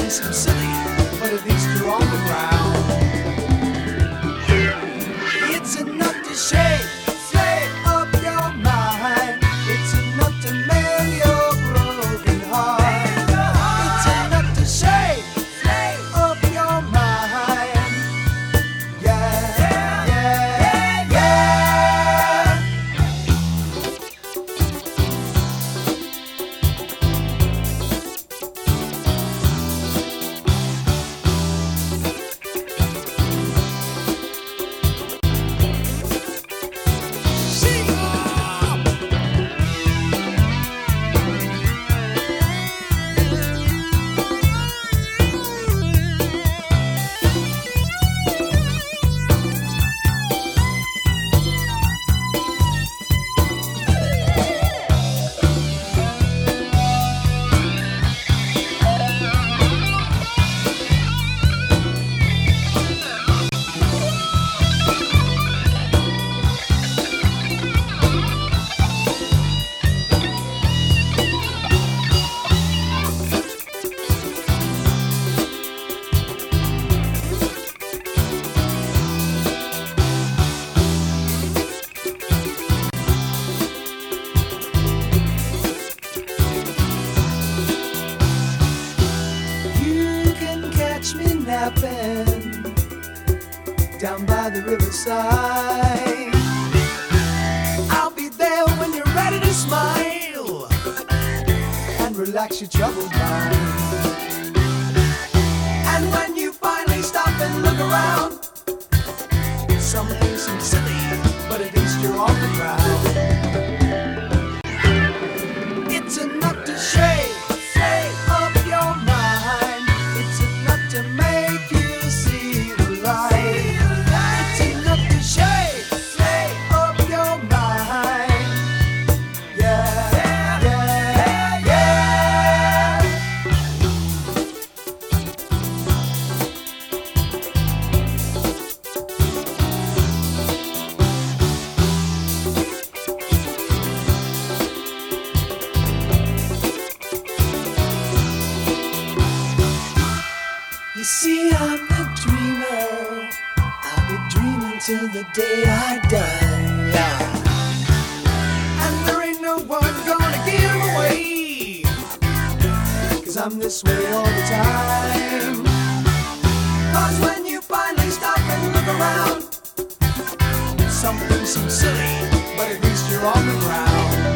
may seem silly, but at least you're on the ground. It's enough to shake up your mind. It's enough to mend your broken heart. It's enough to shake up your mind. Yeah, yeah, yeah. Napping down by the riverside. I'll be there when you're ready to smile and relax your troubled mind. And when you finally stop and look around, something seems silly, but at least you're on the ground. It's enough to shake up your mind. It's enough to make you see the light. It's enough to shake up your mind. Yeah, yeah, yeah. You see, I'm the dreamer. I'll be dreaming till the day I die. And there ain't no one gonna give away, 'cause I'm this way all the time. 'Cause when you finally stop and look around, something seems silly, but at least you're on the ground.